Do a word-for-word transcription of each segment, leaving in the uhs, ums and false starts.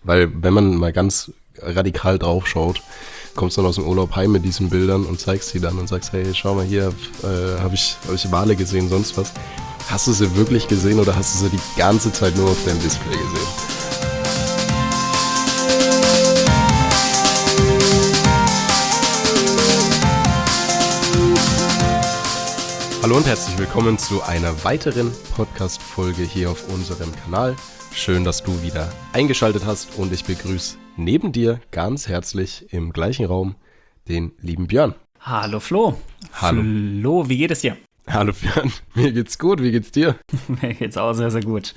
Weil wenn man mal ganz radikal drauf schaut, kommst dann aus dem Urlaub heim mit diesen Bildern und zeigst sie dann und sagst, hey, schau mal hier, äh, habe ich, hab ich Wale gesehen, sonst was. Hast du sie wirklich gesehen oder hast du sie die ganze Zeit nur auf deinem Display gesehen? Hallo und herzlich willkommen zu einer weiteren Podcast-Folge hier auf unserem Kanal. Schön, dass du wieder eingeschaltet hast und ich begrüße neben dir ganz herzlich im gleichen Raum den lieben Björn. Hallo Flo. Hallo. Flo, wie geht es dir? Hallo Björn, mir geht's gut, wie geht's dir? Mir geht's auch sehr, sehr gut.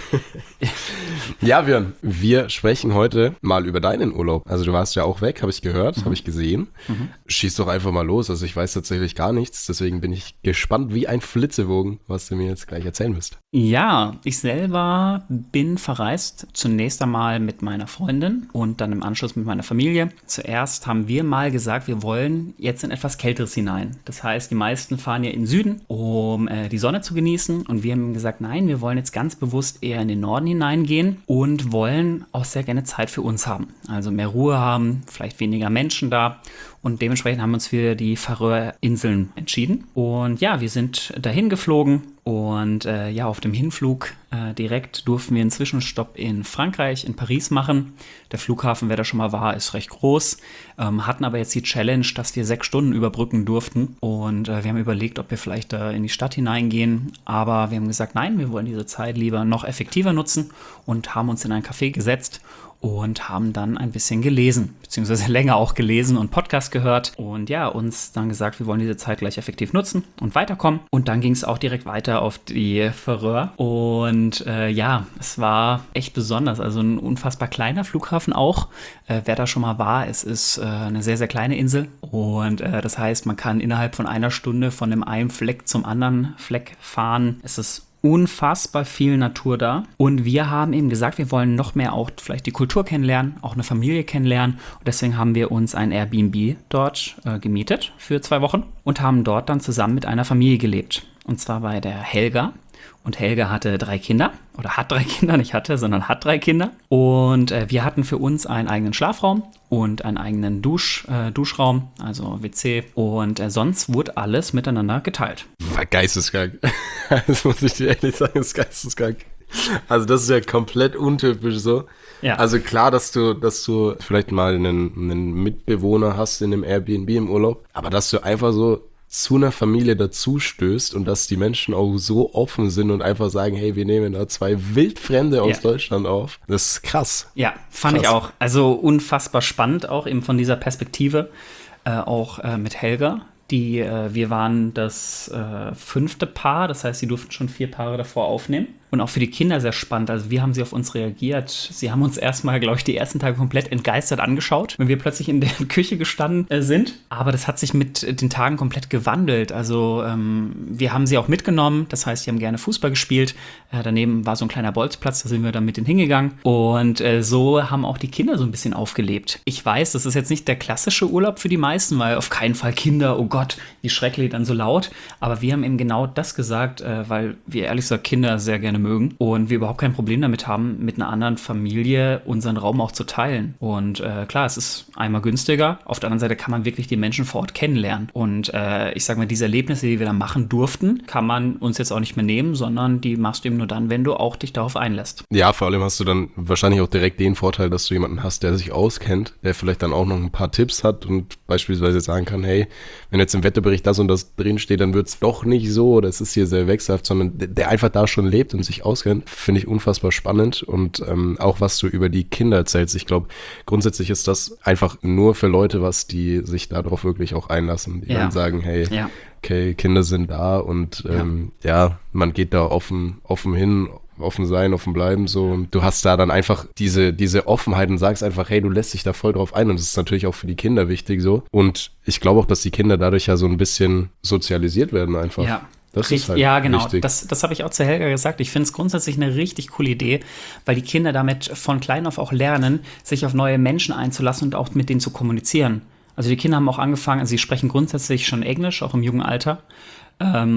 Ja Björn, wir sprechen heute mal über deinen Urlaub. Also du warst ja auch weg, habe ich gehört, mhm. habe ich gesehen. Mhm. Schieß doch einfach mal los, also ich weiß tatsächlich gar nichts, deswegen bin ich gespannt wie ein Flitzebogen, was du mir jetzt gleich erzählen wirst. Ja, ich selber bin verreist, zunächst einmal mit meiner Freundin und dann im Anschluss mit meiner Familie. Zuerst haben wir mal gesagt, wir wollen jetzt in etwas Kälteres hinein. Das heißt, die meisten fahren ja in den Süden, um äh, die Sonne zu genießen. Und wir haben gesagt, nein, wir wollen jetzt ganz bewusst eher in den Norden hineingehen und wollen auch sehr gerne Zeit für uns haben. Also mehr Ruhe haben, vielleicht weniger Menschen da. Und dementsprechend haben wir uns für die Färöerinseln entschieden. Und ja, wir sind dahin geflogen. Und äh, ja, auf dem Hinflug äh, direkt durften wir einen Zwischenstopp in Frankreich, in Paris machen. Der Flughafen, wer da schon mal war, ist recht groß. Ähm, hatten aber jetzt die Challenge, dass wir sechs Stunden überbrücken durften. Und äh, wir haben überlegt, ob wir vielleicht da in die Stadt hineingehen. Aber wir haben gesagt, nein, wir wollen diese Zeit lieber noch effektiver nutzen und haben uns in ein Café gesetzt und haben dann ein bisschen gelesen, beziehungsweise länger auch gelesen und Podcast gehört und ja, uns dann gesagt, wir wollen diese Zeit gleich effektiv nutzen und weiterkommen. Und dann ging es auch direkt weiter auf die Färöer und äh, ja, es war echt besonders, also ein unfassbar kleiner Flughafen auch. Äh, wer da schon mal war, es ist äh, eine sehr, sehr kleine Insel und äh, das heißt, man kann innerhalb von einer Stunde von dem einen Fleck zum anderen Fleck fahren. Es ist unfassbar viel Natur da. Und wir haben eben gesagt, wir wollen noch mehr auch vielleicht die Kultur kennenlernen, auch eine Familie kennenlernen. Und deswegen haben wir uns ein Airbnb dort äh, gemietet für zwei Wochen und haben dort dann zusammen mit einer Familie gelebt. Und zwar bei der Helga. Und Helga hatte drei Kinder, oder hat drei Kinder, nicht hatte, sondern hat drei Kinder. Und äh, wir hatten für uns einen eigenen Schlafraum und einen eigenen Dusch, äh, Duschraum, also W C. Und äh, sonst wurde alles miteinander geteilt. War geisteskrank. Das muss ich dir ehrlich sagen, das ist geisteskrank. Also das ist ja komplett untypisch so. Ja. Also klar, dass du, dass du vielleicht mal einen, einen Mitbewohner hast in einem Airbnb im Urlaub, aber dass du einfach so zu einer Familie dazu stößt und dass die Menschen auch so offen sind und einfach sagen, hey, wir nehmen da zwei Wildfremde aus ja. Deutschland auf. Das ist krass. Ja, fand krass. Ich auch. Also unfassbar spannend auch eben von dieser Perspektive, äh, auch äh, mit Helga. Die, äh, wir waren das äh, fünfte Paar, das heißt, sie durften schon vier Paare davor aufnehmen. Und auch für die Kinder sehr spannend. Also wie haben sie auf uns reagiert? Sie haben uns erstmal, glaube ich, die ersten Tage komplett entgeistert angeschaut, wenn wir plötzlich in der Küche gestanden äh, sind. Aber das hat sich mit den Tagen komplett gewandelt. Also ähm, wir haben sie auch mitgenommen. Das heißt, sie haben gerne Fußball gespielt. Äh, daneben war so ein kleiner Bolzplatz, da sind wir dann mit denen hingegangen. Und äh, so haben auch die Kinder so ein bisschen aufgelebt. Ich weiß, das ist jetzt nicht der klassische Urlaub für die meisten, weil auf keinen Fall Kinder, oh Gott, wie schrecklich dann so laut. Aber wir haben eben genau das gesagt, äh, weil wir ehrlich gesagt Kinder sehr gerne mögen und wir überhaupt kein Problem damit haben, mit einer anderen Familie unseren Raum auch zu teilen. Und äh, klar, es ist einmal günstiger, auf der anderen Seite kann man wirklich die Menschen vor Ort kennenlernen. Und äh, ich sage mal, diese Erlebnisse, die wir da machen durften, kann man uns jetzt auch nicht mehr nehmen, sondern die machst du eben nur dann, wenn du auch dich darauf einlässt. Ja, vor allem hast du dann wahrscheinlich auch direkt den Vorteil, dass du jemanden hast, der sich auskennt, der vielleicht dann auch noch ein paar Tipps hat und beispielsweise sagen kann, hey, wenn jetzt im Wetterbericht das und das drinsteht, dann wird es doch nicht so, das ist hier sehr wechselhaft, sondern der einfach da schon lebt und sich auskennt, finde ich unfassbar spannend und ähm, auch was du über die Kinder erzählst. Ich glaube, grundsätzlich ist das einfach nur für Leute was, die sich darauf wirklich auch einlassen, die ja. dann sagen, hey, ja. okay, Kinder sind da und ähm, ja. ja, man geht da offen, offen hin, offen sein, offen bleiben, so. Und du hast da dann einfach diese, diese Offenheit und sagst einfach, hey, du lässt dich da voll drauf ein und das ist natürlich auch für die Kinder wichtig, so. Und ich glaube auch, dass die Kinder dadurch ja so ein bisschen sozialisiert werden einfach. Ja. Das Richtig, ist halt ja, genau. wichtig. Das, das habe ich auch zu Helga gesagt. Ich finde es grundsätzlich eine richtig coole Idee, weil die Kinder damit von klein auf auch lernen, sich auf neue Menschen einzulassen und auch mit denen zu kommunizieren. Also die Kinder haben auch angefangen, also sie sprechen grundsätzlich schon Englisch, auch im jungen Alter. Ähm,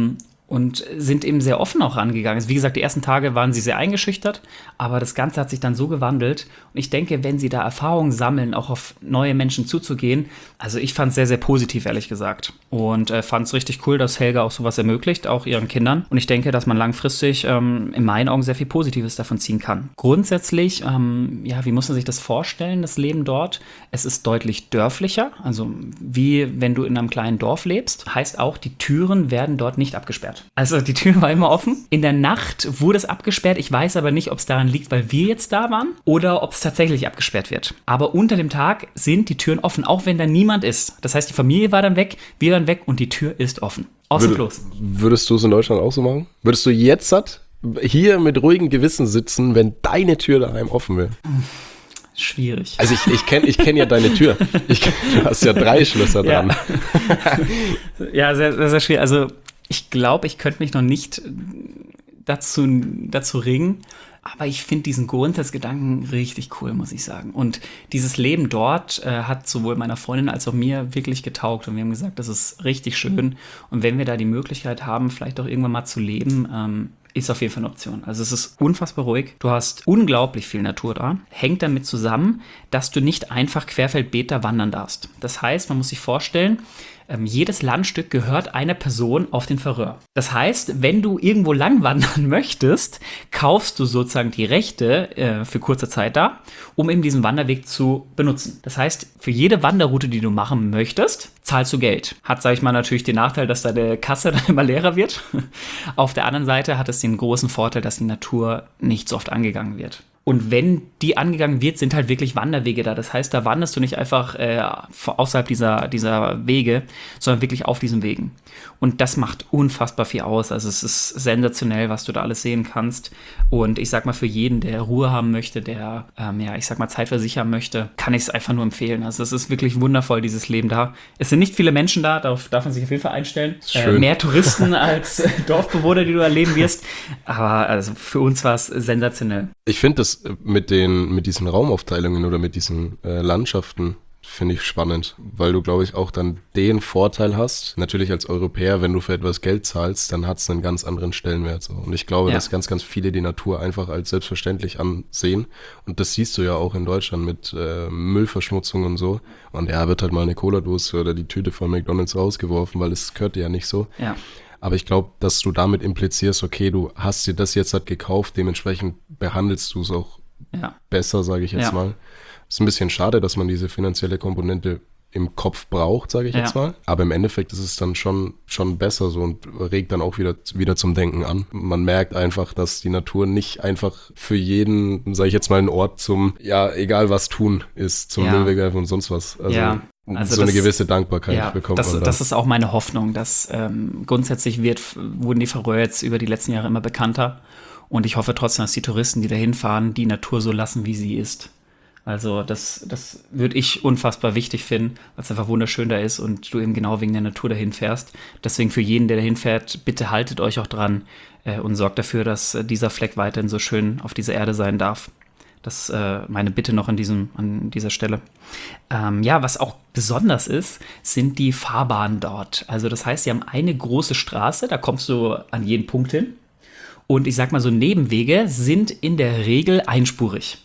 und sind eben sehr offen auch rangegangen. Also wie gesagt, die ersten Tage waren sie sehr eingeschüchtert, aber das Ganze hat sich dann so gewandelt. Und ich denke, wenn sie da Erfahrungen sammeln, auch auf neue Menschen zuzugehen, also ich fand es sehr, sehr positiv, ehrlich gesagt. Und äh, fand es richtig cool, dass Helga auch sowas ermöglicht, auch ihren Kindern. Und ich denke, dass man langfristig ähm, in meinen Augen sehr viel Positives davon ziehen kann. Grundsätzlich, ähm, ja, wie muss man sich das vorstellen, das Leben dort? Es ist deutlich dörflicher, also wie wenn du in einem kleinen Dorf lebst. Heißt auch, die Türen werden dort nicht abgesperrt. Also die Tür war immer offen. In der Nacht wurde es abgesperrt. Ich weiß aber nicht, ob es daran liegt, weil wir jetzt da waren oder ob es tatsächlich abgesperrt wird. Aber unter dem Tag sind die Türen offen, auch wenn da niemand ist. Das heißt, die Familie war dann weg, wir waren weg und die Tür ist offen. Außer Klos. Würdest du es in Deutschland auch so machen? Würdest du jetzt hat, hier mit ruhigem Gewissen sitzen, wenn deine Tür daheim offen wäre? Schwierig. Also ich, ich kenne ich kenn ja deine Tür. Ich, du hast ja drei Schlösser dran. Ja, ja sehr, sehr, sehr schwierig. Also ich glaube, ich könnte mich noch nicht dazu, dazu ringen. Aber ich finde diesen Grundsatzgedanken richtig cool, muss ich sagen. Und dieses Leben dort äh, hat sowohl meiner Freundin als auch mir wirklich getaugt. Und wir haben gesagt, das ist richtig schön. Und wenn wir da die Möglichkeit haben, vielleicht auch irgendwann mal zu leben, ähm, ist auf jeden Fall eine Option. Also es ist unfassbar ruhig. Du hast unglaublich viel Natur da. Hängt damit zusammen, dass du nicht einfach querfeldbeet da wandern darfst. Das heißt, man muss sich vorstellen, Ähm, jedes Landstück gehört einer Person auf den Färöer. Das heißt, wenn du irgendwo lang wandern möchtest, kaufst du sozusagen die Rechte äh, für kurze Zeit da, um eben diesen Wanderweg zu benutzen. Das heißt, für jede Wanderroute, die du machen möchtest, zahlst du Geld. Hat, sage ich mal, natürlich den Nachteil, dass deine Kasse dann immer leerer wird. Auf der anderen Seite hat es den großen Vorteil, dass die Natur nicht so oft angegangen wird. Und wenn die angegangen wird, sind halt wirklich Wanderwege da. Das heißt, da wanderst du nicht einfach äh, außerhalb dieser, dieser Wege, sondern wirklich auf diesen Wegen. Und das macht unfassbar viel aus. Also es ist sensationell, was du da alles sehen kannst. Und ich sag mal, für jeden, der Ruhe haben möchte, der, ähm, ja, ich sag mal, Zeit versichern möchte, kann ich es einfach nur empfehlen. Also es ist wirklich wundervoll, dieses Leben da. Es sind nicht viele Menschen da, darauf darf man sich auf jeden Fall einstellen. Äh, mehr Touristen als äh, Dorfbewohner, die du erleben wirst. Aber also für uns war es sensationell. Ich finde das mit den, mit diesen Raumaufteilungen oder mit diesen äh, Landschaften finde ich spannend, weil du, glaube ich, auch dann den Vorteil hast, natürlich als Europäer, wenn du für etwas Geld zahlst, dann hat es einen ganz anderen Stellenwert. So. Und ich glaube, ja. dass ganz, ganz viele die Natur einfach als selbstverständlich ansehen. Und das siehst du ja auch in Deutschland mit äh, Müllverschmutzung und so. Und ja, wird halt mal eine Cola-Dose oder die Tüte von McDonald's rausgeworfen, weil es gehört dir ja nicht so. Ja. Aber ich glaube, dass du damit implizierst, okay, du hast dir das jetzt halt gekauft, dementsprechend behandelst du es auch ja. besser, sage ich jetzt ja. mal. Ist ein bisschen schade, dass man diese finanzielle Komponente im Kopf braucht, sage ich ja. jetzt mal. Aber im Endeffekt ist es dann schon, schon besser so und regt dann auch wieder, wieder zum Denken an. Man merkt einfach, dass die Natur nicht einfach für jeden, sage ich jetzt mal, ein Ort zum, ja, egal was tun ist, zum ja. Müll wegwerfen und sonst was. Also, ja. Also so das, eine gewisse Dankbarkeit ja, bekommt das, man da. Das ist auch meine Hoffnung, dass ähm, grundsätzlich wird, wurden die Färöer jetzt über die letzten Jahre immer bekannter. Und ich hoffe trotzdem, dass die Touristen, die da hinfahren, die Natur so lassen, wie sie ist. Also das, das würde ich unfassbar wichtig finden, weil es einfach wunderschön da ist und du eben genau wegen der Natur dahin fährst. Deswegen für jeden, der dahin fährt, bitte haltet euch auch dran äh, und sorgt dafür, dass äh, dieser Fleck weiterhin so schön auf dieser Erde sein darf. Das ist äh, meine Bitte noch an, diesem, an dieser Stelle. Ähm, ja, was auch besonders ist, sind die Fahrbahnen dort. Also das heißt, sie haben eine große Straße, da kommst du an jeden Punkt hin. Und ich sag mal so, Nebenwege sind in der Regel einspurig.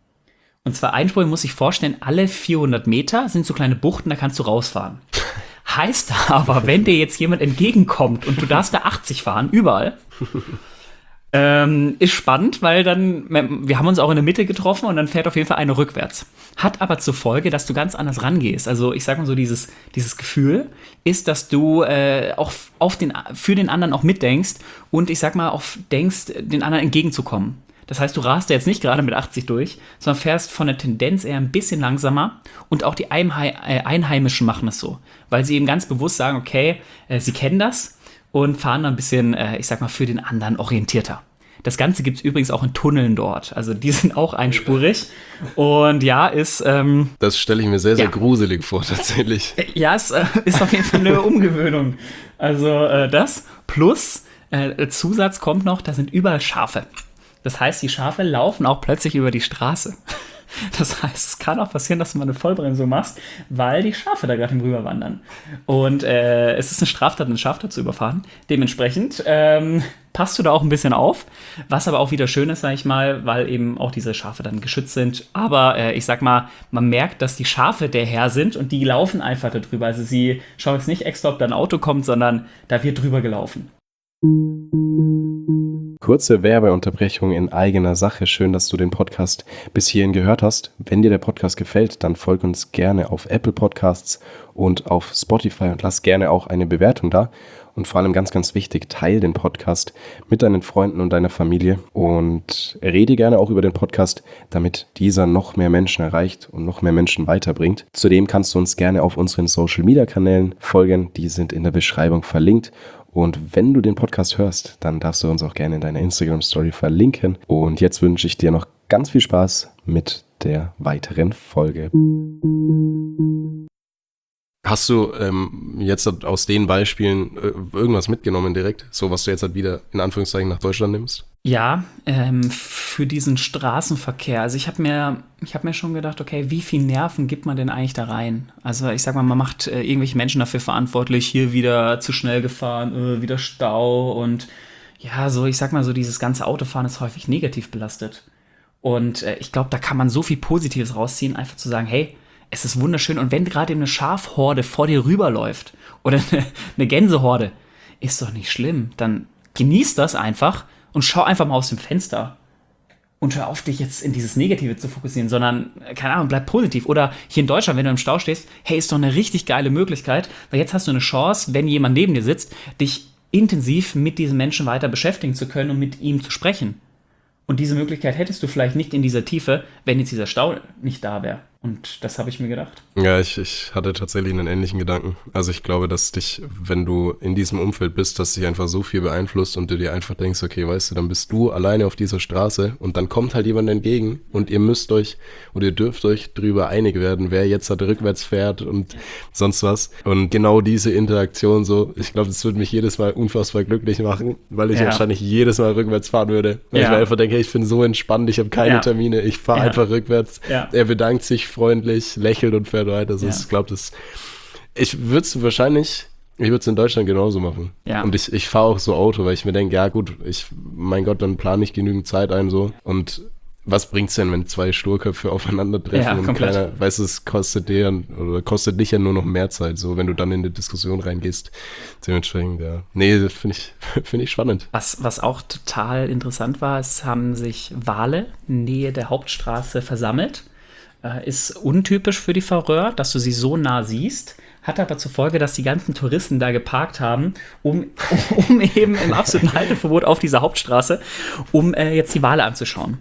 Und zwar einspurig, muss ich vorstellen, alle vierhundert Meter sind so kleine Buchten, da kannst du rausfahren. Heißt aber, wenn dir jetzt jemand entgegenkommt und du darfst da achtzig fahren, überall, ähm, ist spannend, weil dann, wir haben uns auch in der Mitte getroffen und dann fährt auf jeden Fall einer rückwärts. Hat aber zur Folge, dass du ganz anders rangehst. Also ich sag mal so, dieses, dieses Gefühl ist, dass du äh, auch auf den, für den anderen auch mitdenkst und ich sag mal auch denkst, den anderen entgegenzukommen. Das heißt, du rast jetzt nicht gerade mit achtzig durch, sondern fährst von der Tendenz eher ein bisschen langsamer. Und auch die Einheimischen machen es so, weil sie eben ganz bewusst sagen, okay, äh, sie kennen das und fahren dann ein bisschen, äh, ich sag mal, für den anderen orientierter. Das Ganze gibt es übrigens auch in Tunneln dort. Also die sind auch einspurig. Und ja, ist... Ähm, das stelle ich mir sehr, sehr ja. gruselig vor, tatsächlich. Ja, es äh, ist auf jeden Fall eine Umgewöhnung. Also äh, das plus äh, Zusatz kommt noch, da sind überall Schafe. Das heißt, die Schafe laufen auch plötzlich über die Straße. Das heißt, es kann auch passieren, dass du mal eine Vollbremsung machst, weil die Schafe da gerade im Rüberwandern. Und äh, es ist eine Straftat, ein Schaf da zu überfahren. Dementsprechend ähm, passt du da auch ein bisschen auf. Was aber auch wieder schön ist, sag ich mal, weil eben auch diese Schafe dann geschützt sind. Aber äh, ich sag mal, man merkt, dass die Schafe der Herr sind und die laufen einfach da drüber. Also sie schauen jetzt nicht extra, ob da ein Auto kommt, sondern da wird drüber gelaufen. Kurze Werbeunterbrechung in eigener Sache. Schön, dass du den Podcast bis hierhin gehört hast. Wenn dir der Podcast gefällt, dann folg uns gerne auf Apple Podcasts und auf Spotify und lass gerne auch eine Bewertung da. Und vor allem ganz, ganz wichtig, teile den Podcast mit deinen Freunden und deiner Familie und rede gerne auch über den Podcast, damit dieser noch mehr Menschen erreicht und noch mehr Menschen weiterbringt. Zudem kannst du uns gerne auf unseren Social-Media-Kanälen folgen. Die sind in der Beschreibung verlinkt. Und wenn du den Podcast hörst, dann darfst du uns auch gerne in deiner Instagram-Story verlinken. Und jetzt wünsche ich dir noch ganz viel Spaß mit der weiteren Folge. Hast du ähm, jetzt aus den Beispielen äh, irgendwas mitgenommen direkt? So, was du jetzt halt wieder in Anführungszeichen nach Deutschland nimmst? Ja, ähm, für diesen Straßenverkehr. Also ich habe mir, ich habe mir schon gedacht, okay, wie viel Nerven gibt man denn eigentlich da rein? Also ich sag mal, man macht äh, irgendwelche Menschen dafür verantwortlich, hier wieder zu schnell gefahren, äh, wieder Stau und ja, so ich sag mal so, dieses ganze Autofahren ist häufig negativ belastet. Und äh, ich glaube, da kann man so viel Positives rausziehen, einfach zu sagen, hey, es ist wunderschön und wenn gerade eine Schafhorde vor dir rüberläuft oder eine, eine Gänsehorde, ist doch nicht schlimm. Dann genieß das einfach und schau einfach mal aus dem Fenster und hör auf, dich jetzt in dieses Negative zu fokussieren, sondern, keine Ahnung, bleib positiv. Oder hier in Deutschland, wenn du im Stau stehst, hey, ist doch eine richtig geile Möglichkeit, weil jetzt hast du eine Chance, wenn jemand neben dir sitzt, dich intensiv mit diesem Menschen weiter beschäftigen zu können und mit ihm zu sprechen. Und diese Möglichkeit hättest du vielleicht nicht in dieser Tiefe, wenn jetzt dieser Stau nicht da wäre. Und das habe ich mir gedacht. Ja, ich, ich hatte tatsächlich einen ähnlichen Gedanken. Also ich glaube, dass dich, wenn du in diesem Umfeld bist, dass dich einfach so viel beeinflusst und du dir einfach denkst, okay, weißt du, dann bist du alleine auf dieser Straße und dann kommt halt jemand entgegen und ihr müsst euch oder ihr dürft euch drüber einig werden, wer jetzt halt rückwärts fährt und sonst was. Und genau diese Interaktion so, ich glaube, das würde mich jedes Mal unfassbar glücklich machen, weil ich ja. wahrscheinlich jedes Mal rückwärts fahren würde. Weil ja. ich mir einfach denke, hey, ich bin so entspannt, ich habe keine ja. Termine, ich fahre ja. einfach rückwärts. Ja. Er bedankt sich freundlich, lächelt und fährt weiter. Also ja. ich glaube, das. Ich würde es wahrscheinlich, ich würde es in Deutschland genauso machen. Ja. Und ich, ich fahre auch so Auto, weil ich mir denke, ja gut, ich, mein Gott, dann plane ich genügend Zeit ein so. Und was bringt's denn, wenn zwei Sturköpfe aufeinandertreffen ja, und komplett. Kleiner, weißt du, es kostet dir oder kostet dich ja nur noch mehr Zeit, so wenn du dann in die Diskussion reingehst. Dementsprechend, ja. Nee, das finde ich, finde ich spannend. Was, was auch total interessant war, es haben sich Wale Nähe der Hauptstraße versammelt. Ist untypisch für die Färöer, dass du sie so nah siehst, hat aber zur Folge, dass die ganzen Touristen da geparkt haben, um, um eben im absoluten Halteverbot auf dieser Hauptstraße, um äh, jetzt die Wale anzuschauen.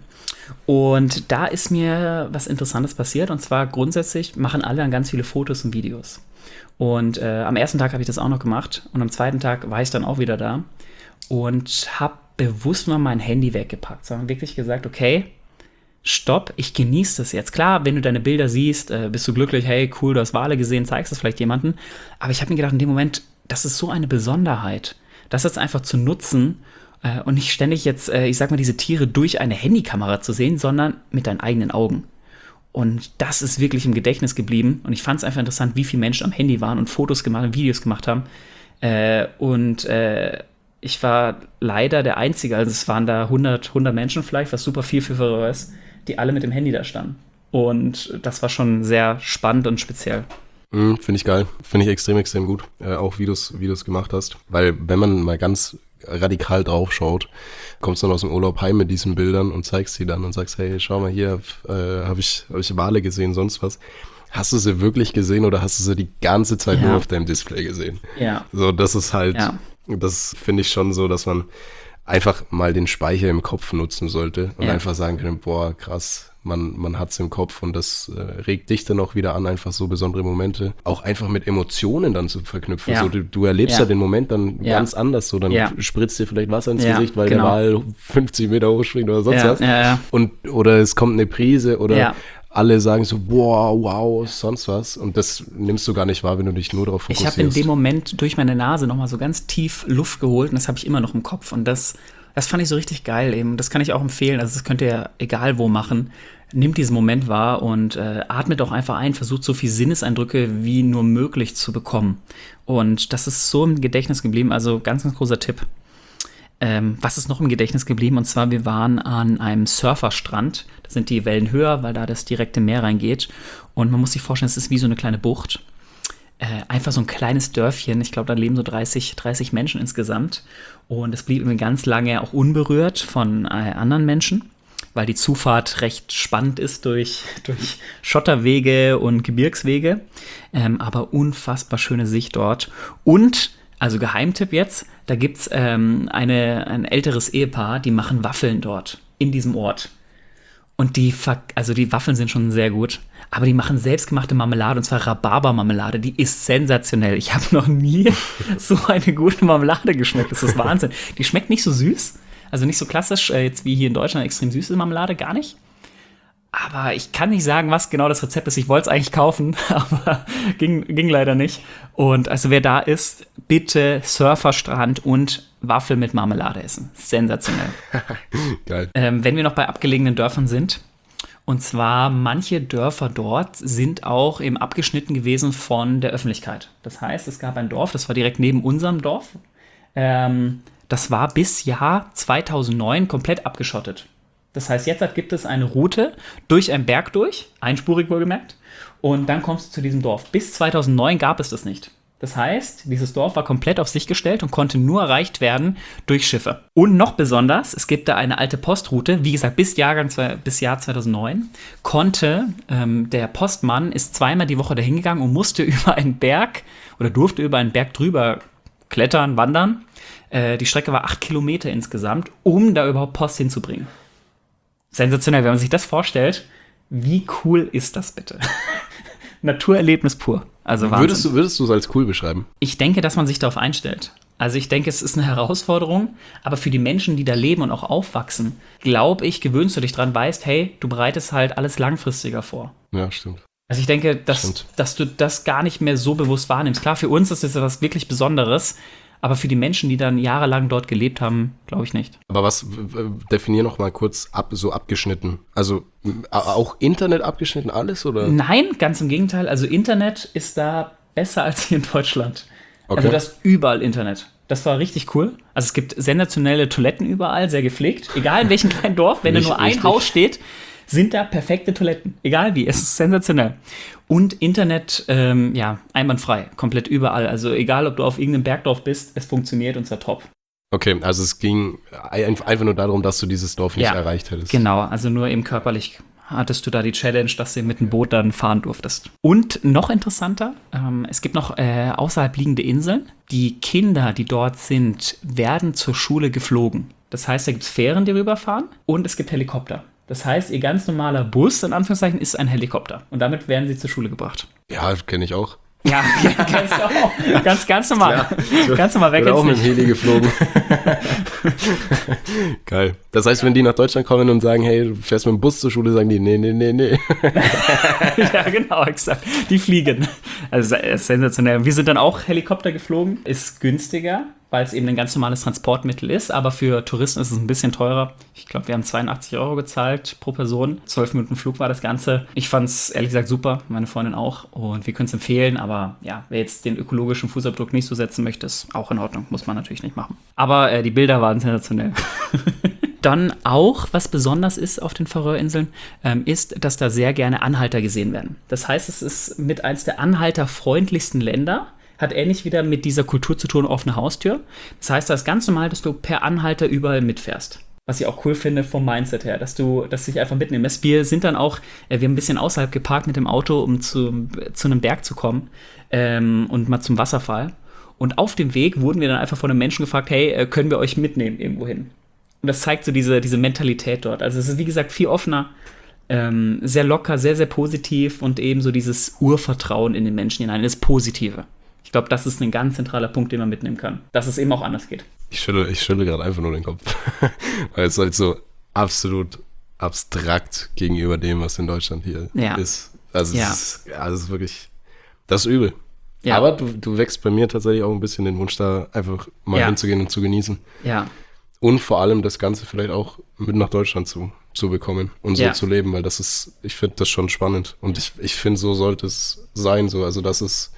Und da ist mir was Interessantes passiert, und zwar grundsätzlich machen alle dann ganz viele Fotos und Videos. Und äh, am ersten Tag habe ich das auch noch gemacht und am zweiten Tag war ich dann auch wieder da und habe bewusst mal mein Handy weggepackt, sondern wirklich gesagt, okay, stopp, ich genieße das jetzt. Klar, wenn du deine Bilder siehst, äh, bist du glücklich, hey, cool, du hast Wale gesehen, zeigst es vielleicht jemandem. Aber ich habe mir gedacht, in dem Moment, das ist so eine Besonderheit, das jetzt einfach zu nutzen äh, und nicht ständig jetzt, äh, ich sag mal, diese Tiere durch eine Handykamera zu sehen, sondern mit deinen eigenen Augen. Und das ist wirklich im Gedächtnis geblieben. Und ich fand es einfach interessant, wie viele Menschen am Handy waren und Fotos gemacht und Videos gemacht haben. Äh, und äh, ich war leider der Einzige, also es waren da hundert, hundert Menschen vielleicht, was super viel für Färöer ist, die alle mit dem Handy da standen. Und das war schon sehr spannend und speziell. Mm, finde ich geil. Finde ich extrem, extrem gut. Äh, auch wie du es wie du's gemacht hast. Weil wenn man mal ganz radikal drauf schaut, kommst du dann aus dem Urlaub heim mit diesen Bildern und zeigst sie dann und sagst, hey, schau mal hier, äh, habe ich, hab ich Wale gesehen, sonst was. Hast du sie wirklich gesehen oder hast du sie die ganze Zeit ja. nur auf deinem Display gesehen? Ja. So, das ist halt, ja. das finde ich schon so, dass man einfach mal den Speicher im Kopf nutzen sollte und ja. einfach sagen können, boah, krass, man, man hat's im Kopf und das äh, regt dich dann auch wieder an, einfach so besondere Momente auch einfach mit Emotionen dann zu verknüpfen. Ja. So, du, du erlebst ja. ja den Moment dann ja. ganz anders, so dann ja. spritzt dir vielleicht Wasser ins ja, Gesicht, weil genau. der Wal fünfzig Meter hochspringt oder sonst ja, was. Ja, ja. Und, oder es kommt eine Prise oder ja. alle sagen so, boah, wow, sonst was. Und das nimmst du gar nicht wahr, wenn du dich nur darauf fokussierst. Ich habe in dem Moment durch meine Nase nochmal so ganz tief Luft geholt und das habe ich immer noch im Kopf. Und das, das fand ich so richtig geil eben. Das kann ich auch empfehlen. Also das könnt ihr egal wo machen. nimmt diesen Moment wahr und äh, atmet auch einfach ein, versucht so viel Sinneseindrücke wie nur möglich zu bekommen. Und das ist so im Gedächtnis geblieben, also ganz, ganz großer Tipp. Ähm, was ist noch im Gedächtnis geblieben? Und zwar, wir waren an einem Surferstrand. Da sind die Wellen höher, weil da das direkte Meer reingeht. Und man muss sich vorstellen, es ist wie so eine kleine Bucht. Äh, einfach so ein kleines Dörfchen. Ich glaube, da leben so dreißig, dreißig Menschen insgesamt. Und es blieb irgendwie ganz lange auch unberührt von äh, anderen Menschen, weil die Zufahrt recht spannend ist durch, durch Schotterwege und Gebirgswege. Ähm, aber unfassbar schöne Sicht dort. Und also Geheimtipp jetzt, da gibt es ähm, eine, ein älteres Ehepaar, die machen Waffeln dort, in diesem Ort. Und die, also die Waffeln sind schon sehr gut, aber die machen selbstgemachte Marmelade, und zwar Rhabarber-Marmelade, die ist sensationell. Ich habe noch nie so eine gute Marmelade geschmeckt, das ist Wahnsinn. Die schmeckt nicht so süß, also nicht so klassisch, äh, jetzt wie hier in Deutschland extrem süße Marmelade, gar nicht. Aber ich kann nicht sagen, was genau das Rezept ist. Ich wollte es eigentlich kaufen, aber ging, ging leider nicht. Und also wer da ist, bitte Surferstrand und Waffel mit Marmelade essen. Sensationell. Geil. Ähm, wenn wir noch bei abgelegenen Dörfern sind, und zwar manche Dörfer dort sind auch eben abgeschnitten gewesen von der Öffentlichkeit. Das heißt, es gab ein Dorf, das war direkt neben unserem Dorf. Ähm, das war bis Jahr zweitausendneun komplett abgeschottet. Das heißt, jetzt gibt es eine Route durch einen Berg durch, einspurig wohlgemerkt, und dann kommst du zu diesem Dorf. Bis zweitausendneun gab es das nicht. Das heißt, dieses Dorf war komplett auf sich gestellt und konnte nur erreicht werden durch Schiffe. Und noch besonders, es gibt da eine alte Postroute, wie gesagt, bis, Jahrgang, bis Jahr zweitausendneun, konnte ähm, der Postmann, ist zweimal die Woche dahin gegangen und musste über einen Berg oder durfte über einen Berg drüber klettern, wandern. Äh, die Strecke war acht Kilometer insgesamt, um da überhaupt Post hinzubringen. Sensationell, wenn man sich das vorstellt, wie cool ist das bitte? Naturerlebnis pur. Also Wahnsinn. Würdest du, würdest du es als cool beschreiben? Ich denke, dass man sich darauf einstellt. Also ich denke, es ist eine Herausforderung, aber für die Menschen, die da leben und auch aufwachsen, glaube ich, gewöhnst du dich dran, weißt, hey, du bereitest halt alles langfristiger vor. Ja, stimmt. Also ich denke, dass, dass du das gar nicht mehr so bewusst wahrnimmst. Klar, für uns ist das etwas wirklich Besonderes, aber für die Menschen, die dann jahrelang dort gelebt haben, glaube ich nicht. Aber was, definier noch mal kurz ab, so abgeschnitten. Also auch Internet abgeschnitten, alles, oder? Nein, ganz im Gegenteil. Also Internet ist da besser als hier in Deutschland. Okay. Also das ist überall Internet. Das war richtig cool. Also es gibt sensationelle Toiletten überall, sehr gepflegt. Egal in welchem kleinen Dorf, wenn da nur ein Haus steht, sind da perfekte Toiletten. Egal wie, es ist sensationell. Und Internet, ähm, ja, einwandfrei, komplett überall. Also egal, ob du auf irgendeinem Bergdorf bist, es funktioniert und zwar top. Okay, also es ging einfach nur darum, dass du dieses Dorf nicht ja, erreicht hättest. Genau, also nur eben körperlich hattest du da die Challenge, dass du mit dem Boot dann fahren durftest. Und noch interessanter, ähm, es gibt noch äh, außerhalb liegende Inseln. Die Kinder, die dort sind, werden zur Schule geflogen. Das heißt, da gibt es Fähren, die rüberfahren, und es gibt Helikopter. Das heißt, ihr ganz normaler Bus, in Anführungszeichen, ist ein Helikopter. Und damit werden sie zur Schule gebracht. Ja, kenne ich auch. Ja, kennst du auch. Ganz, ganz normal. Klar. Ganz normal, wer kennt's kennt's auch mit dem Heli geflogen. Geil. Das heißt, wenn die nach Deutschland kommen und sagen, hey, du fährst mit dem Bus zur Schule, sagen die, nee, nee, nee, nee. Ja, genau, exakt. Die fliegen. Also sensationell. Wir sind dann auch Helikopter geflogen. Ist günstiger, weil es eben ein ganz normales Transportmittel ist. Aber für Touristen ist es ein bisschen teurer. Ich glaube, wir haben zweiundachtzig Euro gezahlt pro Person. Zwölf Minuten Flug war das Ganze. Ich fand es ehrlich gesagt super, meine Freundin auch. Und wir können es empfehlen. Aber ja, wer jetzt den ökologischen Fußabdruck nicht so setzen möchte, ist auch in Ordnung. Muss man natürlich nicht machen. Aber äh, die Bilder waren sensationell. Dann auch, was besonders ist auf den Färöerinseln, ähm, ist, dass da sehr gerne Anhalter gesehen werden. Das heißt, es ist mit eins der anhalterfreundlichsten Länder. Hat ähnlich wieder mit dieser Kultur zu tun, offene Haustür. Das heißt, da ist ganz normal, dass du per Anhalter überall mitfährst. Was ich auch cool finde vom Mindset her, dass du das dich einfach mitnehmen lässt. Wir sind dann auch, äh, wir haben ein bisschen außerhalb geparkt mit dem Auto, um zu, zu einem Berg zu kommen ähm, und mal zum Wasserfall. Und auf dem Weg wurden wir dann einfach von einem Menschen gefragt, hey, äh, können wir euch mitnehmen irgendwo hin? Und das zeigt so diese, diese Mentalität dort. Also es ist, wie gesagt, viel offener, ähm, sehr locker, sehr, sehr positiv und eben so dieses Urvertrauen in den Menschen hinein, das Positive. Ich glaube, das ist ein ganz zentraler Punkt, den man mitnehmen kann. Dass es eben auch anders geht. Ich schüttle, ich schüttle gerade einfach nur den Kopf. Weil es halt so absolut abstrakt gegenüber dem, was in Deutschland hier ja. ist. Also ja. es ist, ja, es ist wirklich, das ist übel. Ja. Aber du, du wächst bei mir tatsächlich auch ein bisschen den Wunsch, da einfach mal ja. hinzugehen und zu genießen. Ja. Und vor allem das Ganze vielleicht auch mit nach Deutschland zu, zu bekommen und so Ja. zu leben, weil das ist, ich finde das schon spannend. Und ich, ich finde, so sollte es sein, so. Also das ist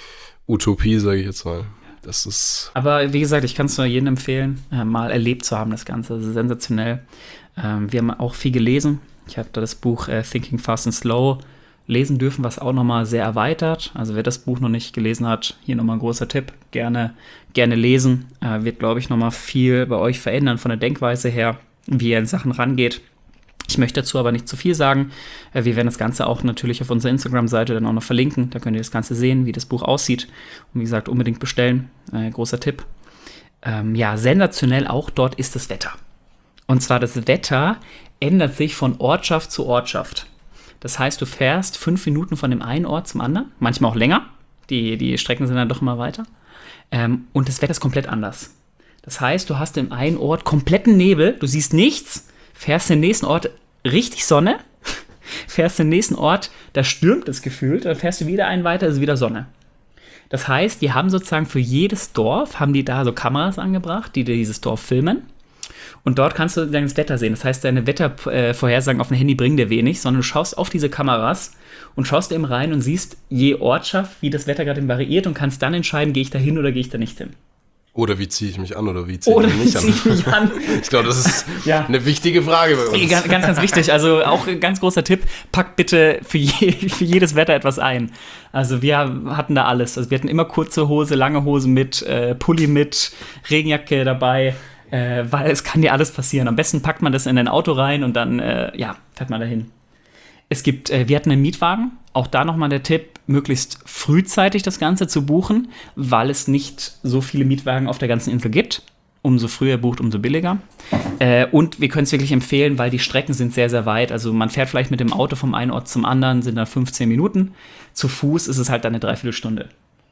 Utopie, sage ich jetzt mal. Das ist, Aber wie gesagt, ich kann es nur jedem empfehlen, äh, mal erlebt zu haben, das Ganze. Das ist sensationell. Ähm, wir haben auch viel gelesen. Ich habe da das Buch äh, Thinking Fast and Slow lesen dürfen, was auch nochmal sehr erweitert. Also wer das Buch noch nicht gelesen hat, hier nochmal ein großer Tipp. Gerne, gerne lesen. Äh, wird, glaube ich, nochmal viel bei euch verändern von der Denkweise her, wie ihr an Sachen rangeht. Ich möchte dazu aber nicht zu viel sagen. Äh, wir werden das Ganze auch natürlich auf unserer Instagram-Seite dann auch noch verlinken. Da könnt ihr das Ganze sehen, wie das Buch aussieht. Und wie gesagt, unbedingt bestellen. Äh, großer Tipp. Ähm, ja, sensationell auch dort ist das Wetter. Und zwar das Wetter ändert sich von Ortschaft zu Ortschaft. Das heißt, du fährst fünf Minuten von dem einen Ort zum anderen, manchmal auch länger. Die, die Strecken sind dann doch immer weiter. Ähm, und das Wetter ist komplett anders. Das heißt, du hast im einen Ort kompletten Nebel, du siehst nichts, fährst den nächsten Ort richtig Sonne, fährst den nächsten Ort, da stürmt es gefühlt, dann fährst du wieder einen weiter, ist wieder Sonne. Das heißt, die haben sozusagen für jedes Dorf, haben die da so Kameras angebracht, die dieses Dorf filmen. Und dort kannst du dann das Wetter sehen. Das heißt, deine Wettervorhersagen auf dem Handy bringen dir wenig, sondern du schaust auf diese Kameras und schaust eben rein und siehst je Ortschaft, wie das Wetter gerade variiert und kannst dann entscheiden, gehe ich da hin oder gehe ich da nicht hin. oder wie ziehe ich mich an oder wie ziehe Oder ich mich wie nicht ziehe an? ich mich an? Ich glaube, das ist Ja. eine wichtige Frage bei uns. Ganz, ganz, ganz wichtig. Also auch ein ganz großer Tipp, packt bitte für, je, für jedes Wetter etwas ein. Also wir hatten da alles. Also wir hatten immer kurze Hose, lange Hose mit, äh, Pulli mit, Regenjacke dabei, äh, weil es kann dir alles passieren. Am besten packt man das in ein Auto rein und dann, äh, ja, fährt man dahin. Es gibt, äh, wir hatten einen Mietwagen. Auch da nochmal der Tipp, möglichst frühzeitig das Ganze zu buchen, weil es nicht so viele Mietwagen auf der ganzen Insel gibt. Umso früher ihr bucht, umso billiger. Äh, und wir können es wirklich empfehlen, weil die Strecken sind sehr, sehr weit. Also man fährt vielleicht mit dem Auto vom einen Ort zum anderen, sind da fünfzehn Minuten. Zu Fuß ist es halt dann eine Dreiviertelstunde.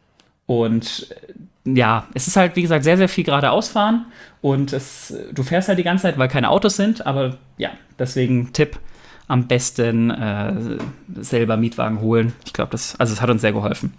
Und äh, ja, es ist halt, wie gesagt, sehr, sehr viel geradeaus fahren. Und es, du fährst halt die ganze Zeit, weil keine Autos sind. Aber ja, deswegen Tipp, am besten äh, selber Mietwagen holen. Ich glaube, das, also es hat uns sehr geholfen.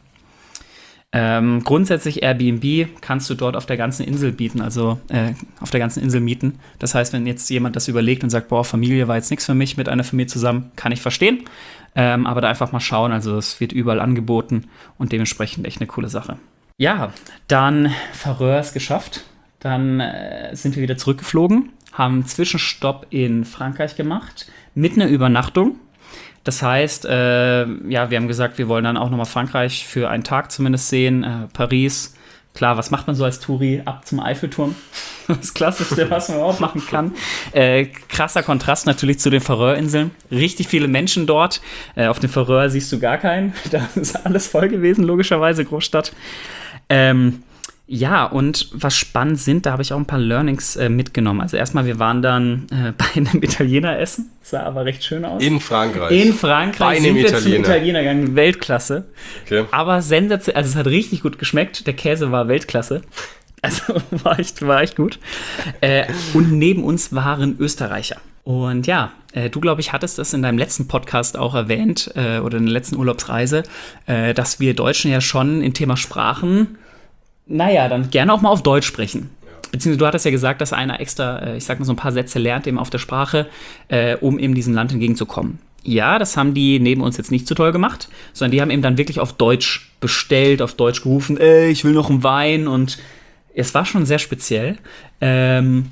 Ähm, grundsätzlich Airbnb kannst du dort auf der ganzen Insel bieten, also äh, auf der ganzen Insel mieten. Das heißt, wenn jetzt jemand das überlegt und sagt, boah, Familie war jetzt nichts für mich, mit einer Familie zusammen, kann ich verstehen. Ähm, aber da einfach mal schauen, also es wird überall angeboten und dementsprechend echt eine coole Sache. Ja, dann Färöer ist geschafft. Dann äh, sind wir wieder zurückgeflogen, haben einen Zwischenstopp in Frankreich gemacht, mit einer Übernachtung. Das heißt, äh, ja, wir haben gesagt, wir wollen dann auch nochmal Frankreich für einen Tag zumindest sehen, äh, Paris. Klar, was macht man so als Touri? Ab zum Eiffelturm. Das Klassischste, was man auch machen kann. Äh, krasser Kontrast natürlich zu den Färöerinseln. Richtig viele Menschen dort. Äh, auf den Färöer siehst du gar keinen. Da ist alles voll gewesen, logischerweise, Großstadt. Ähm, Ja, und was spannend sind, da habe ich auch ein paar Learnings äh, mitgenommen. Also erstmal, wir waren dann äh, bei einem Italiener essen, sah aber recht schön aus. In Frankreich. In Frankreich Bei einem sind wir zum Italiener. Italiener gegangen, Weltklasse. Okay. Aber sensationell, also es hat richtig gut geschmeckt, der Käse war Weltklasse. Also war echt, war echt gut. Äh, und neben uns waren Österreicher. Und ja, äh, du, glaube ich, hattest das in deinem letzten Podcast auch erwähnt, äh, oder in der letzten Urlaubsreise, äh, dass wir Deutschen ja schon im Thema Sprachen naja, dann gerne auch mal auf Deutsch sprechen. Ja. Beziehungsweise du hattest ja gesagt, dass einer extra, äh, ich sag mal so ein paar Sätze lernt eben auf der Sprache, äh, um eben diesem Land entgegenzukommen. Ja, das haben die neben uns jetzt nicht so toll gemacht, sondern die haben eben dann wirklich auf Deutsch bestellt, auf Deutsch gerufen, ey, ich will noch einen Wein, und es war schon sehr speziell. Ähm,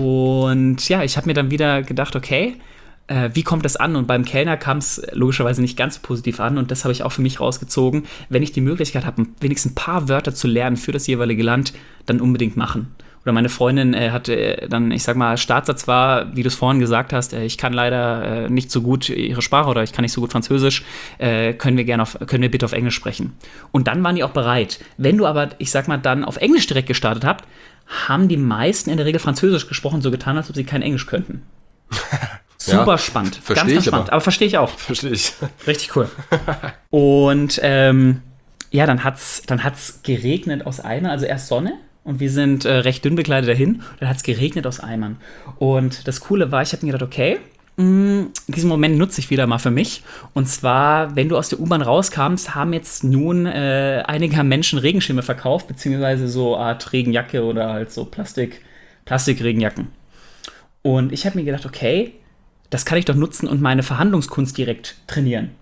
und ja, ich habe mir dann wieder gedacht, okay, wie kommt das an? Und beim Kellner kam es logischerweise nicht ganz so positiv an, und das habe ich auch für mich rausgezogen. Wenn ich die Möglichkeit habe, wenigstens ein paar Wörter zu lernen für das jeweilige Land, dann unbedingt machen. Oder meine Freundin äh, hatte dann, ich sag mal, Startsatz war, wie du es vorhin gesagt hast, äh, ich kann leider äh, nicht so gut ihre Sprache oder ich kann nicht so gut Französisch, äh, können wir gerne auf, können wir bitte auf Englisch sprechen. Und dann waren die auch bereit. Wenn du aber, ich sag mal, dann auf Englisch direkt gestartet habt, haben die meisten in der Regel Französisch gesprochen, so getan, als ob sie kein Englisch könnten. Super ja, spannend, versteh ganz, ganz ich spannend, aber, aber verstehe ich auch. Verstehe ich. Richtig cool. Und ähm, ja, dann hat's, dann hat's geregnet aus Eimern, also erst Sonne, und wir sind äh, recht dünn bekleidet dahin, dann hat's geregnet aus Eimern. Und das Coole war, ich habe mir gedacht, okay, mh, diesen Moment nutze ich wieder mal für mich. Und zwar, wenn du aus der U-Bahn rauskamst, haben jetzt nun äh, einige Menschen Regenschirme verkauft, beziehungsweise so eine Art Regenjacke oder halt so Plastik, Plastikregenjacken. Und ich habe mir gedacht, okay, das kann ich doch nutzen und meine Verhandlungskunst direkt trainieren.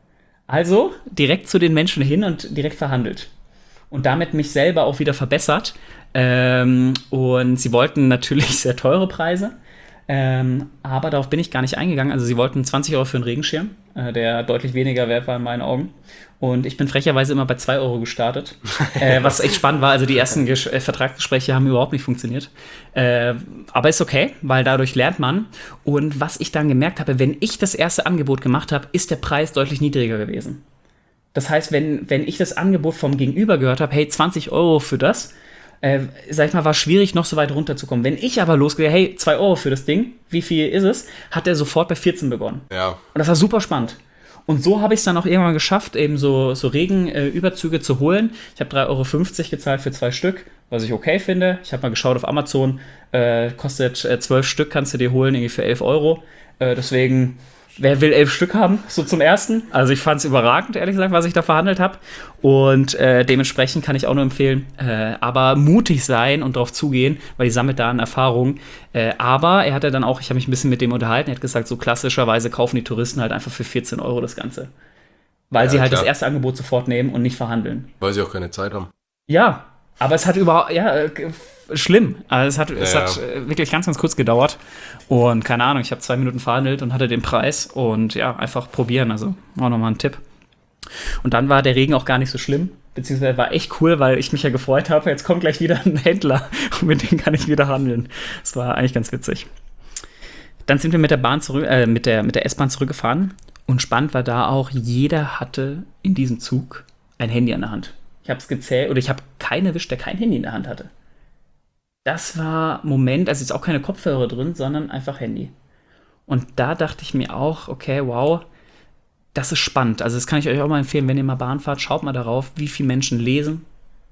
Also direkt zu den Menschen hin und direkt verhandelt. Und damit mich selber auch wieder verbessert. Ähm, und sie wollten natürlich sehr teure Preise. Ähm, aber darauf bin ich gar nicht eingegangen. Also sie wollten zwanzig Euro für einen Regenschirm, äh, der deutlich weniger wert war in meinen Augen. Und ich bin frecherweise immer bei zwei Euro gestartet, äh, was echt spannend war. Also die ersten Ges- äh, Vertragsgespräche haben überhaupt nicht funktioniert. Äh, aber ist okay, weil dadurch lernt man. Und was ich dann gemerkt habe, wenn ich das erste Angebot gemacht habe, ist der Preis deutlich niedriger gewesen. Das heißt, wenn, wenn ich das Angebot vom Gegenüber gehört habe, hey, zwanzig Euro für das, Äh, sag ich mal, war schwierig, noch so weit runterzukommen. Wenn ich aber losgehe, hey, zwei Euro für das Ding, wie viel ist es, hat er sofort bei vierzehn begonnen. Ja. Und das war super spannend. Und so habe ich es dann auch irgendwann geschafft, eben so, so Regenüberzüge äh, zu holen. Ich habe drei Euro fünfzig gezahlt für zwei Stück, was ich okay finde. Ich habe mal geschaut auf Amazon, äh, kostet äh, zwölf Stück, kannst du dir holen, irgendwie für elf Euro. Äh, deswegen, wer will elf Stück haben, so zum ersten? Also ich fand es überragend, ehrlich gesagt, was ich da verhandelt habe. Und äh, dementsprechend kann ich auch nur empfehlen, äh, aber mutig sein und drauf zugehen, weil die sammelt da an Erfahrung. Äh, aber er hatte dann auch, ich habe mich ein bisschen mit dem unterhalten, er hat gesagt, so klassischerweise kaufen die Touristen halt einfach für vierzehn Euro das Ganze. Weil Ja, sie halt klar. das erste Angebot sofort nehmen und nicht verhandeln. Weil sie auch keine Zeit haben. Ja, aber es hat überhaupt, ja, äh, schlimm. Also es hat, es Ja. hat äh, wirklich ganz, ganz kurz gedauert. Und keine Ahnung, ich habe zwei Minuten verhandelt und hatte den Preis. Und ja, einfach probieren. Also auch nochmal ein Tipp. Und dann war der Regen auch gar nicht so schlimm. Beziehungsweise war echt cool, weil ich mich ja gefreut habe. Jetzt kommt gleich wieder ein Händler und mit dem kann ich wieder handeln. Das war eigentlich ganz witzig. Dann sind wir mit der Bahn zurück, äh, mit der, mit der S-Bahn zurückgefahren. Und spannend war da auch, jeder hatte in diesem Zug ein Handy an der Hand. Ich habe es gezählt, oder ich habe keinen erwischt, der kein Handy in der Hand hatte. Das war Moment, also jetzt auch keine Kopfhörer drin, sondern einfach Handy. Und da dachte ich mir auch, okay, wow, das ist spannend. Also das kann ich euch auch mal empfehlen, wenn ihr mal Bahn fahrt, schaut mal darauf, wie viele Menschen lesen,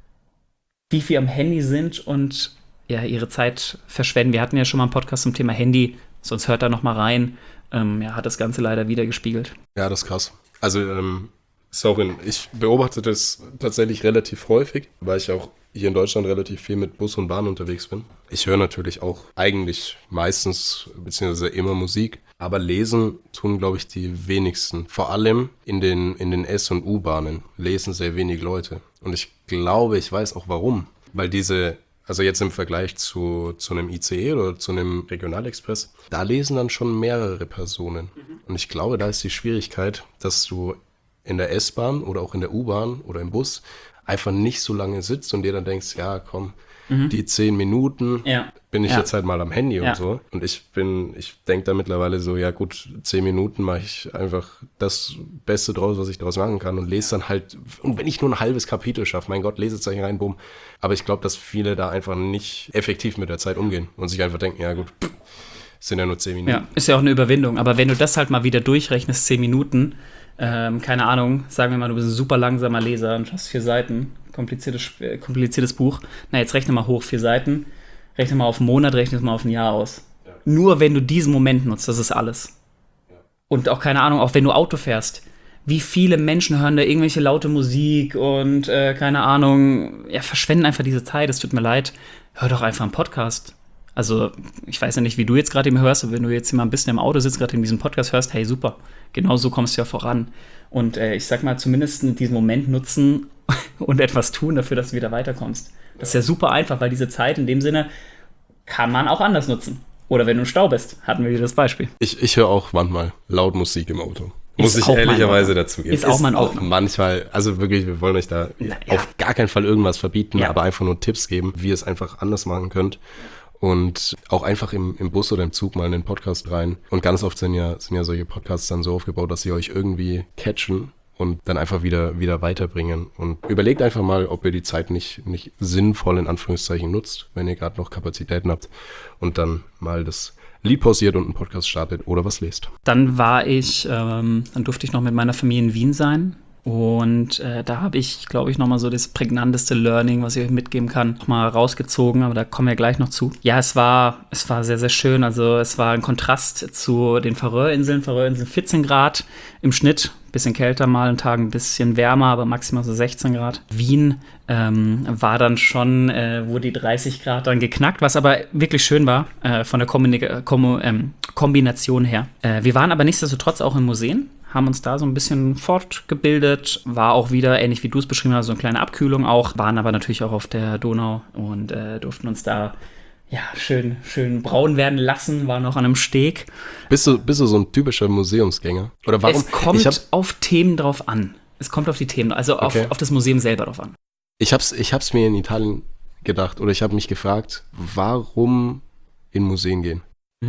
wie viel am Handy sind und ja, ihre Zeit verschwenden. Wir hatten ja schon mal einen Podcast zum Thema Handy, sonst hört da noch mal rein. Ähm, ja, hat das Ganze leider wieder gespiegelt. Ja, das ist krass. Also, ähm, sorry, ich beobachte das tatsächlich relativ häufig, weil ich auch hier in Deutschland relativ viel mit Bus und Bahn unterwegs bin. Ich höre natürlich auch eigentlich meistens beziehungsweise immer Musik, aber lesen tun, glaube ich, die wenigsten. Vor allem in den, in den S- und U-Bahnen lesen sehr wenig Leute. Und ich glaube, ich weiß auch warum. Weil diese, also jetzt im Vergleich zu, zu einem I C E oder zu einem Regionalexpress, da lesen dann schon mehrere Personen. Und ich glaube, da ist die Schwierigkeit, dass du in der S-Bahn oder auch in der U-Bahn oder im Bus einfach nicht so lange sitzt und dir dann denkst, ja komm, mhm. die zehn Minuten Ja. bin ich Ja. jetzt halt mal am Handy Ja. und so. Und ich bin, ich denke da mittlerweile so, ja gut, zehn Minuten mache ich einfach das Beste draus, was ich draus machen kann und lese dann halt, und wenn ich nur ein halbes Kapitel schaffe, mein Gott, Lesezeichen rein, bumm. Aber ich glaube, dass viele da einfach nicht effektiv mit der Zeit umgehen und sich einfach denken, ja gut, pff, sind ja nur zehn Minuten. Ja, ist ja auch eine Überwindung. Aber wenn du das halt mal wieder durchrechnest, zehn Minuten, ähm, keine Ahnung, sagen wir mal, du bist ein super langsamer Leser und hast vier Seiten, kompliziertes, äh, kompliziertes Buch. Na, jetzt rechne mal hoch, vier Seiten, rechne mal auf einen Monat, rechne mal auf ein Jahr aus. Ja. Nur wenn du diesen Moment nutzt, das ist alles. Ja. Und auch, keine Ahnung, auch wenn du Auto fährst, wie viele Menschen hören da irgendwelche laute Musik und, äh, keine Ahnung, ja, verschwenden einfach diese Zeit, es tut mir leid. Hör doch einfach einen Podcast. Also, ich weiß ja nicht, wie du jetzt gerade eben hörst, aber wenn du jetzt mal ein bisschen im Auto sitzt, gerade in diesem Podcast hörst, hey, super, genau so kommst du ja voran. Und äh, ich sag mal, zumindest diesen Moment nutzen und etwas tun dafür, dass du wieder weiterkommst. Das ist ja super einfach, weil diese Zeit in dem Sinne kann man auch anders nutzen. Oder wenn du im Stau bist, hatten wir wieder das Beispiel. Ich, ich höre auch manchmal laut Musik im Auto. Muss Ist ich auch mein ehrlicherweise Ordnung. dazugeben. Ist auch mein auch Ordnung. manchmal, also wirklich, wir wollen euch da Na, ja. auf gar keinen Fall irgendwas verbieten, Ja. aber einfach nur Tipps geben, wie ihr es einfach anders machen könnt. Und auch einfach im, im Bus oder im Zug mal in den Podcast rein. Und ganz oft sind ja, sind ja solche Podcasts dann so aufgebaut, dass sie euch irgendwie catchen und dann einfach wieder, wieder weiterbringen. Und überlegt einfach mal, ob ihr die Zeit nicht, nicht sinnvoll in Anführungszeichen nutzt, wenn ihr gerade noch Kapazitäten habt und dann mal das Lied pausiert und einen Podcast startet oder was lest. Dann war ich, ähm, dann durfte ich noch mit meiner Familie in Wien sein. Und äh, da habe ich, glaube ich, nochmal so das prägnanteste Learning, was ich euch mitgeben kann, nochmal rausgezogen, aber da kommen wir gleich noch zu. Ja, es war, es war sehr, sehr schön. Also es war ein Kontrast zu den Färöerinseln. Färöerinseln vierzehn Grad im Schnitt bisschen kälter mal, an Tagen ein bisschen wärmer, aber maximal so sechzehn Grad. Wien ähm, war dann schon, äh, wo die dreißig Grad dann geknackt, was aber wirklich schön war, äh, von der Kombina- Kom- ähm, Kombination her. Äh, wir waren aber nichtsdestotrotz auch in Museen, haben uns da so ein bisschen fortgebildet, war auch wieder, ähnlich wie du es beschrieben hast, so eine kleine Abkühlung auch, waren aber natürlich auch auf der Donau und äh, durften uns da ja, schön, schön braun werden lassen, war noch an einem Steg. Bist du, bist du so ein typischer Museumsgänger? Oder warum? Es kommt ich hab, auf Themen drauf an. Es kommt auf die Themen, also auf, okay. auf das Museum selber drauf an. Ich hab's, ich hab's mir in Italien gedacht oder ich habe mich gefragt, warum in Museen gehen?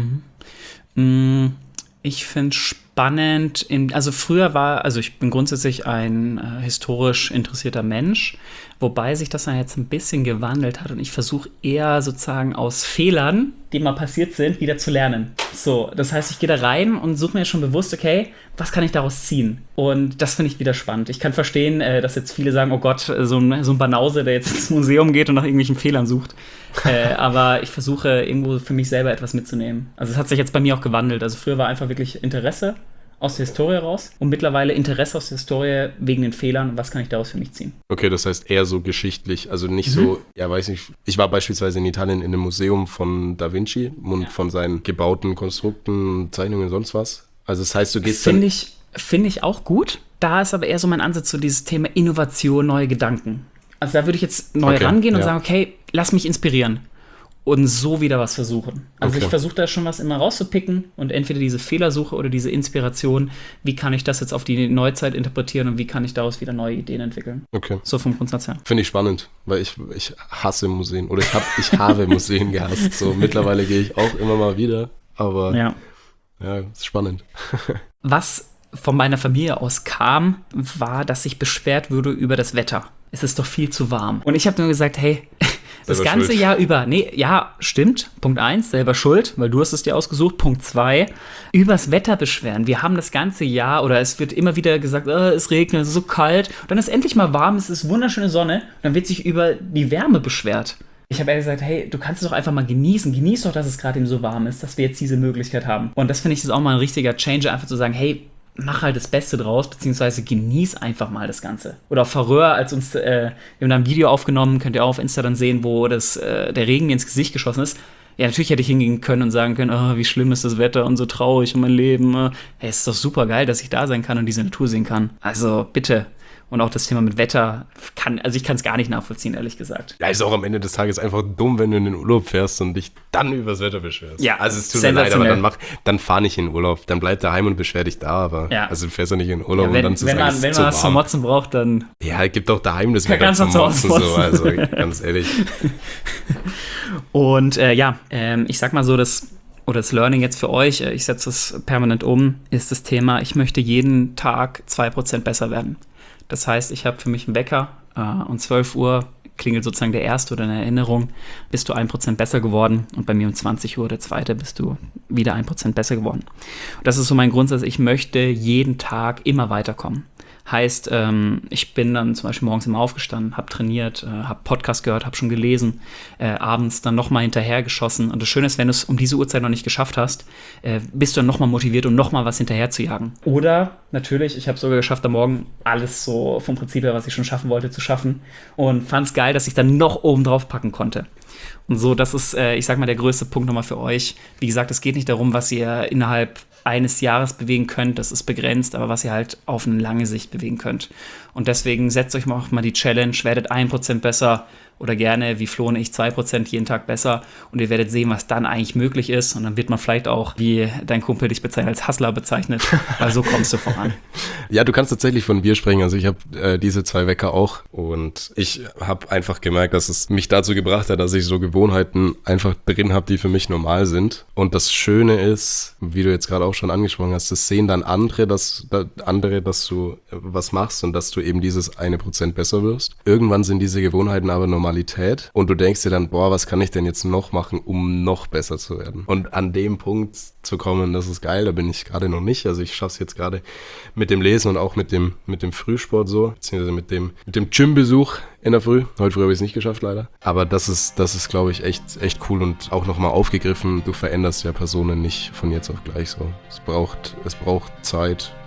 Mhm. Ich finde spannend, in, also früher war, also ich bin grundsätzlich ein äh, historisch interessierter Mensch, wobei sich das dann jetzt ein bisschen gewandelt hat und ich versuche eher sozusagen aus Fehlern, die mal passiert sind, wieder zu lernen. So, das heißt, ich gehe da rein und suche mir schon bewusst, okay, was kann ich daraus ziehen? Und das finde ich wieder spannend. Ich kann verstehen, äh, dass jetzt viele sagen, oh Gott, so ein, so ein Banause, der jetzt ins Museum geht und nach irgendwelchen Fehlern sucht. äh, aber ich versuche irgendwo für mich selber etwas mitzunehmen. Also es hat sich jetzt bei mir auch gewandelt. Also früher war einfach wirklich Interesse aus der Historie raus und mittlerweile Interesse aus der Historie wegen den Fehlern und was kann ich daraus für mich ziehen. Okay, das heißt eher so geschichtlich, also nicht mhm. so, ja weiß nicht, ich war beispielsweise in Italien in einem Museum von Da Vinci und ja. von seinen gebauten Konstrukten, Zeichnungen und sonst was. Also das heißt, du gehst Finde dann... ich, finde ich auch gut. Da ist aber eher so mein Ansatz zu so dieses Thema Innovation, neue Gedanken. Also da würde ich jetzt neu okay, rangehen und ja. sagen, okay, lass mich inspirieren. Und so wieder was versuchen. Also okay. ich versuche da schon was immer rauszupicken und entweder diese Fehlersuche oder diese Inspiration, wie kann ich das jetzt auf die Neuzeit interpretieren und wie kann ich daraus wieder neue Ideen entwickeln. Okay. So vom Grundsatz her. Finde ich spannend, weil ich, ich hasse Museen oder ich, hab, ich habe Museen gehasst. So mittlerweile gehe ich auch immer mal wieder, aber ja, ja ist spannend. Was von meiner Familie aus kam, war, dass ich beschwert würde über das Wetter. Es ist doch viel zu warm. Und ich habe nur gesagt, hey, das selber ganze schuld. Jahr über, nee, ja, stimmt, Punkt eins, selber schuld, weil du hast es dir ausgesucht. Punkt zwei, übers Wetter beschweren. Wir haben das ganze Jahr, oder es wird immer wieder gesagt, oh, es regnet, es ist so kalt. Und dann ist endlich mal warm, es ist wunderschöne Sonne. Und dann wird sich über die Wärme beschwert. Ich habe ehrlich gesagt, hey, du kannst es doch einfach mal genießen. Genieß doch, dass es gerade eben so warm ist, dass wir jetzt diese Möglichkeit haben. Und das finde ich ist auch mal ein richtiger Changer, einfach zu sagen, hey, mach halt das Beste draus, beziehungsweise genieß einfach mal das Ganze. Oder auf Färöer, als uns, äh, wir haben da ein Video aufgenommen, könnt ihr auch auf Insta dann sehen, wo das, äh, der Regen mir ins Gesicht geschossen ist. Ja, natürlich hätte ich hingehen können und sagen können, oh, wie schlimm ist das Wetter und so traurig und mein Leben. Hey, es ist doch super geil, dass ich da sein kann und diese Natur sehen kann. Also bitte. Und auch das Thema mit Wetter, kann, also ich kann es gar nicht nachvollziehen, ehrlich gesagt. Ja, ist auch am Ende des Tages einfach dumm, wenn du in den Urlaub fährst und dich dann übers Wetter beschwerst. Ja, also es tut mir leid, aber dann, mach, dann fahr nicht in den Urlaub. Dann bleib daheim und beschwer dich da, aber ja. Also du fährst ja nicht in den Urlaub ja, wenn, und dann zu wenn sagen, man, Wenn man was zum Motzen braucht, dann... Ja, gibt doch daheim das Wetter zum Motzen, so, also ganz ehrlich. Und äh, ja, ähm, ich sag mal so, das... oder das Learning jetzt für euch, ich setze es permanent um, ist das Thema, ich möchte jeden Tag zwei Prozent besser werden. Das heißt, ich habe für mich einen Wecker äh, um zwölf Uhr klingelt sozusagen der erste oder eine Erinnerung, bist du ein Prozent besser geworden und bei mir um zwanzig Uhr der zweite bist du wieder ein Prozent besser geworden. Und das ist so mein Grundsatz, ich möchte jeden Tag immer weiterkommen. Heißt, ähm, ich bin dann zum Beispiel morgens immer aufgestanden, habe trainiert, äh, habe Podcast gehört, habe schon gelesen, äh, abends dann nochmal hinterhergeschossen. Und das Schöne ist, wenn du es um diese Uhrzeit noch nicht geschafft hast, äh, bist du dann nochmal motiviert, um nochmal was hinterher zu jagen. Oder natürlich, ich habe sogar geschafft, am Morgen alles so vom Prinzip her, was ich schon schaffen wollte, zu schaffen. Und fand es geil, dass ich dann noch oben drauf packen konnte. Und so, das ist, äh, ich sag mal, der größte Punkt nochmal für euch. Wie gesagt, es geht nicht darum, was ihr innerhalb eines Jahres bewegen könnt, das ist begrenzt, aber was ihr halt auf eine lange Sicht bewegen könnt. Und deswegen setzt euch mal, mal die Challenge, werdet ein Prozent besser oder gerne, wie Flo und ich, zwei Prozent jeden Tag besser und ihr werdet sehen, was dann eigentlich möglich ist und dann wird man vielleicht auch, wie dein Kumpel dich bezeichnet, als Hustler bezeichnet, weil so kommst du voran. Ja, du kannst tatsächlich von mir sprechen, also ich habe äh, diese zwei Wecker auch und ich habe einfach gemerkt, dass es mich dazu gebracht hat, dass ich so Gewohnheiten einfach drin habe, die für mich normal sind und das Schöne ist, wie du jetzt gerade auch schon angesprochen hast, das sehen dann andere, dass, dass andere, dass du was machst und dass du eben dieses eine Prozent besser wirst. Irgendwann sind diese Gewohnheiten aber normal und du denkst dir dann, boah, was kann ich denn jetzt noch machen, um noch besser zu werden? Und an dem Punkt zu kommen, das ist geil, da bin ich gerade noch nicht. Also ich schaffe es jetzt gerade mit dem Lesen und auch mit dem, mit dem Frühsport so, beziehungsweise mit dem, mit dem Gym-Besuch in der Früh. Heute früh habe ich es nicht geschafft, leider. Aber das ist, das ist, glaube ich, echt, echt cool und auch nochmal aufgegriffen. Du veränderst ja Personen nicht von jetzt auf gleich so. Es braucht, es braucht Zeit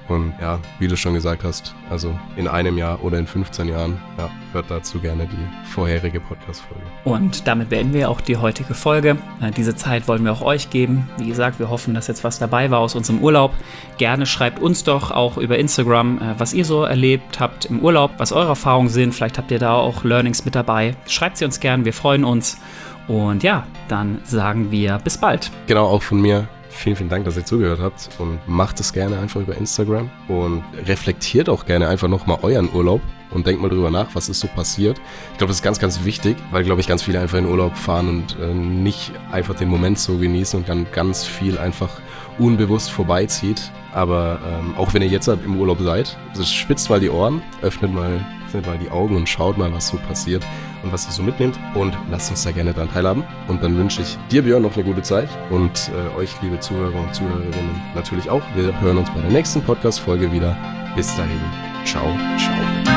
Und ja, wie du schon gesagt hast, also in einem Jahr oder in fünfzehn Jahren, ja, hört dazu gerne die vorherige Podcast-Folge. Und damit beenden wir auch die heutige Folge. Äh, diese Zeit wollen wir auch euch geben. Wie gesagt, wir hoffen, dass jetzt was dabei war aus unserem Urlaub. Gerne schreibt uns doch auch über Instagram, äh, was ihr so erlebt habt im Urlaub, was eure Erfahrungen sind. Vielleicht habt ihr da auch Learnings mit dabei. Schreibt sie uns gern, wir freuen uns. Und ja, dann sagen wir bis bald. Genau, auch von mir. Vielen, vielen Dank, dass ihr zugehört habt und macht es gerne einfach über Instagram und reflektiert auch gerne einfach nochmal euren Urlaub und denkt mal drüber nach, was ist so passiert. Ich glaube, das ist ganz, ganz wichtig, weil, glaube ich, ganz viele einfach in Urlaub fahren und äh, nicht einfach den Moment so genießen und dann ganz viel einfach unbewusst vorbeizieht. Aber ähm, auch wenn ihr jetzt im Urlaub seid, also spitzt mal die Ohren, öffnet mal, öffnet mal die Augen und schaut mal, was so passiert und was ihr so mitnehmt und lasst uns da gerne dran teilhaben. Und dann wünsche ich dir, Björn, noch eine gute Zeit und äh, euch, liebe Zuhörer und Zuhörerinnen, natürlich auch. Wir hören uns bei der nächsten Podcast-Folge wieder. Bis dahin, ciao, ciao.